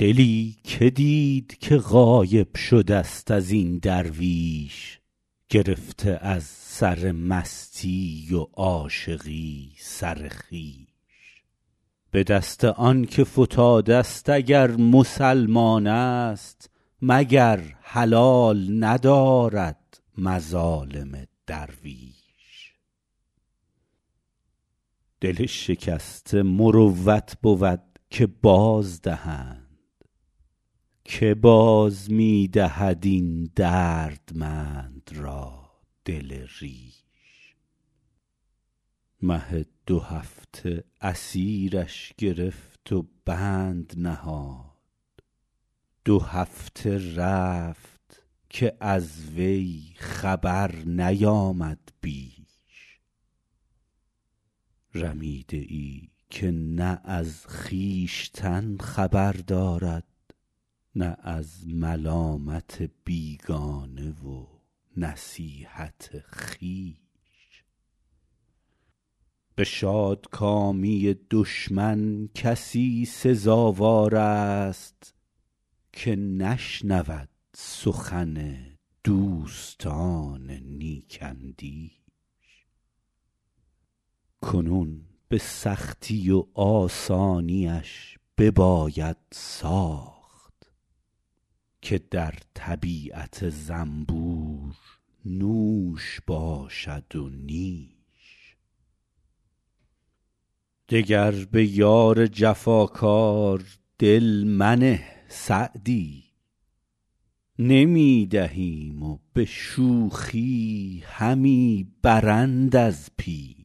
دلی که دید که غایب شده است از این درویش، گرفته از سر مستی و عاشقی سر خویش. به دست آن که فتاده است اگر مسلمان است، مگر حلال ندارد مظالم درویش. دل شکسته مروت بود که باز دهند، که باز می دهد این دردمند را دل ریش. مه 2 هفته اسیرش گرفت و بند نهاد، 2 هفته رفت که از وی خبر نیامد بیش. رمیده ای که نه از خویشتن خبر دارد، نه از ملامت بیگانه و نصیحت خویش. به شادکامی دشمن کسی سزاوار است، که نشنود سخن دوستان نیک اندیش. کنون به سختی و آسانیش بباید ساخت، که در طبیعت زنبور نوش باشد و نیش. دگر به یار جفاکار دل منه سعدی، نمی دهیم و به شوخی همی برند از پیش.